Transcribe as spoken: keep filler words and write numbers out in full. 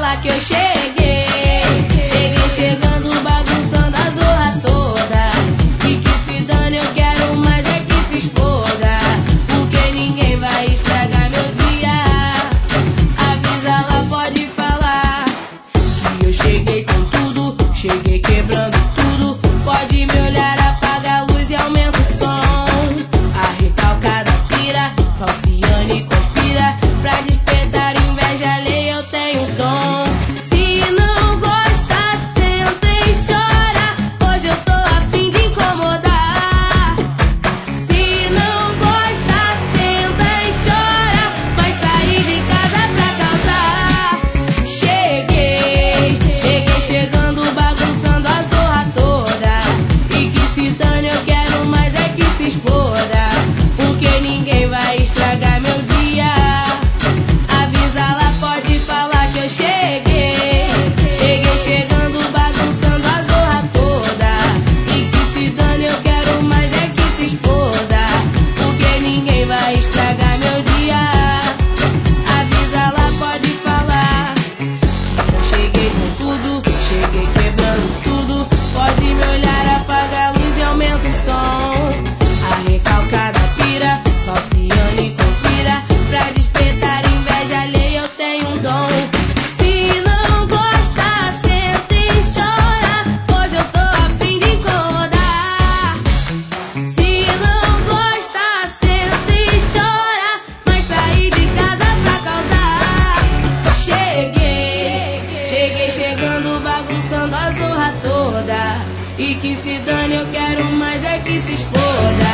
falar que eu cheguei. Cheguei chegando, bagunçando a zorra toda. E que se dane, eu quero mais é que se exploda. Porque ninguém vai estragar meu dia. Avisa lá, pode falar que eu cheguei com tudo, cheguei quebrando tudo. Pode me olhar, apaga a luz e aumenta o som. A recalcada pira, falciane conspira. Pra despertar inveja alheia eu tenho dom. Se não gosta, senta e chora. Hoje eu tô a fim de incomodar. Se não gosta, senta e chora. Vai sair de casa pra causar. Cheguei, cheguei chegando, bagunçando a zorra toda. E que se dane, eu quero mais é que se exploda. Porque ninguém vai estragar meu dia. Avisa lá, pode falar que eu cheguei. Cheguei chegando, bagunçando a zorra toda. E que se dane, eu quero mais é que se exploda. Porque ninguém vai estragar meu dia. Avisa lá, pode falar. Eu cheguei com tudo, cheguei quebrando tudo. Pode me olhar, apaga a luz e aumenta o som. A recalcada pira, falciane conspira. Pra despertar inveja alheia eu tenho um dom. Se não gosta, senta e chora. Hoje eu tô a fim de incomodar. Se não gosta, senta e chora. Mas sair de casa pra causar. Cheguei, cheguei chegando, bagunçando a zorra toda. E que se dane, eu quero mais é que se exploda.